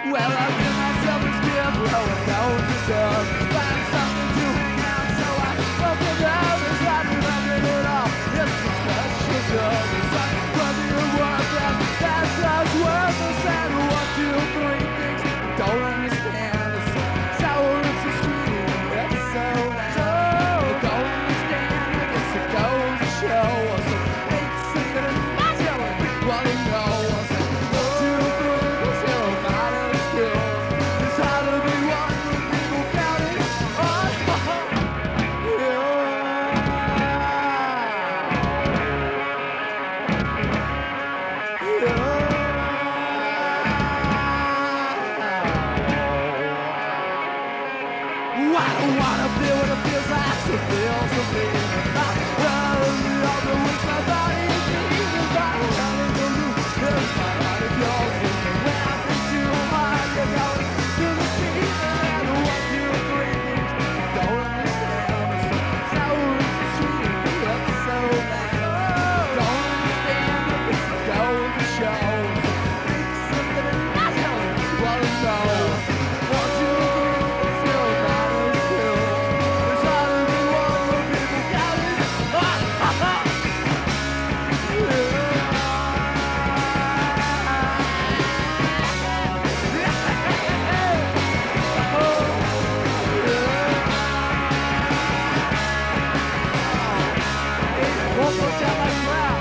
Well, I give myself this gift, though I don't deserve. Find something to hang out, so I open out. It's not nothing at all. It's a special service. I'm worthy of worth, and that's us worthless. And 1, 2, 3 things I don't understand. It's so sour, it's so sweet, it's so bad. I don't understand. I guess it goes to show. So hate something and not telling people to know. I don't wanna feel what it feels like to feel something in my all the week my body is beating the bottle running the roof. There's my heart of yours. And when I think too hard, you're going to the street. And 1, 2, 3 things I don't understand. It's sour, it's sweet, it's so bad. Don't understand, I guess it goes to show. So think something and not telling people to know. 1, 2, 3, still matters still. It's hard to be one when people got it. One more time, like that.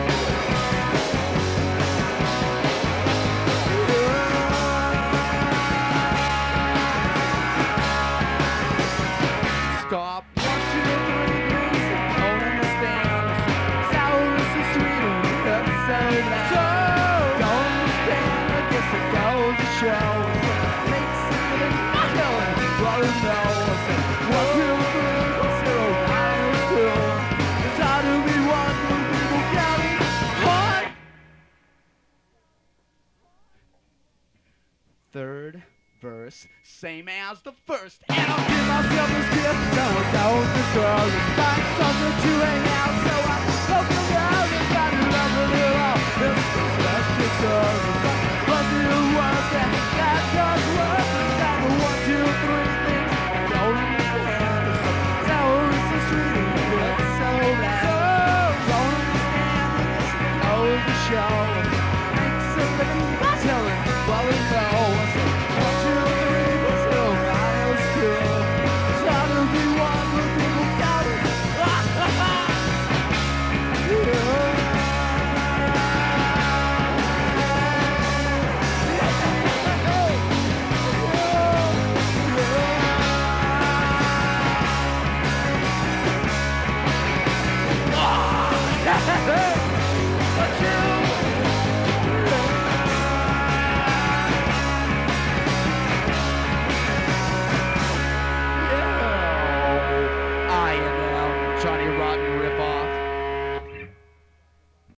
Stop. 1, 2, 3 things I don't understand. Sour is so sweet and it's so bad. Don't understand. I guess it goes to show. Makes something not telling people to know. 1, 2, 3, 0, 9, 2. It's hard to be one when people count it hard. Third verse, same as the first. And I'll give myself this gift, though I don't deserve it. Find something to hang out, so I